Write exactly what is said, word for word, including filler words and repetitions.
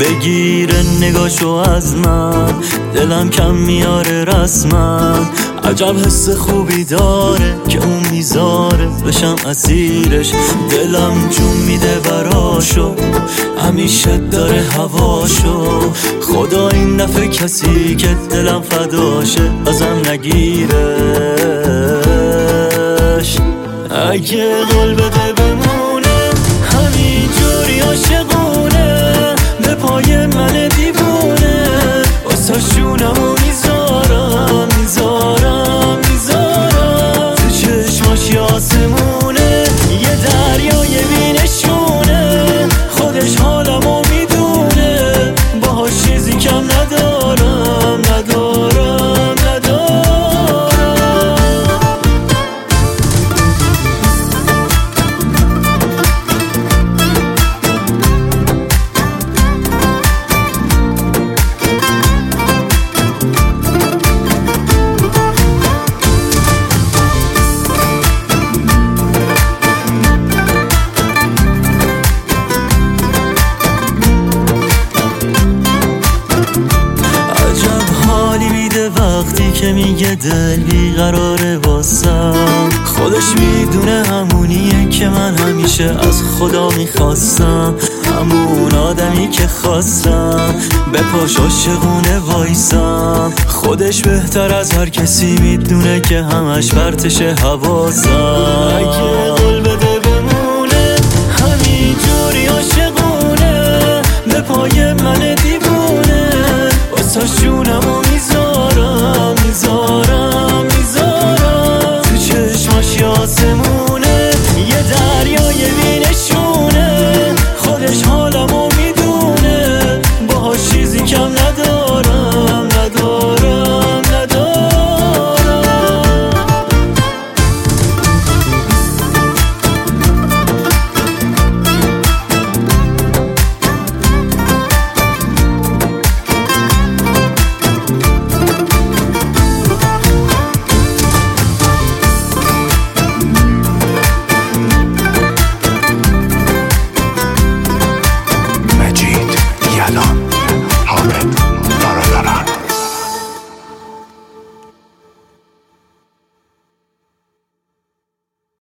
بگیره نگاشو از من، دلم کم میاره رسما. عجب حس خوبی داره که اون میذاره بشم اسیرش. دلم جون میده براشو، همیشه داره هواشو. خدا این دفعه کسی که دلم فداشه ازم نگیرش. اگه قول بده بمونه همینجوری عاشقونه، به پای من دیوونه واسه شونمو میذارم میذارم میذارم. تو چشماش آسمونه، یه دریای بینشونه. خودش حالمو میدونه، باهاش چیزی کم ندارم ندارم ندارم. وقتی که میگه دل بیقراره واسم، خودش میدونه همونیه که من همیشه از خدا میخواستم. همون آدمی که خواستم به پاش عاشقونه وایسم. خودش بهتر از هر کسی میدونه که همش برتشه حواسم. اگه قول بده بمونه همینجوری عاشقونه، به پای من دیوونه واسه شونمو میذارم میذارم میذارم. تو چشماش آسمونه، یه دریای بینشونه. خودش حالمو میدونه، باهاش چیزی کم ندارم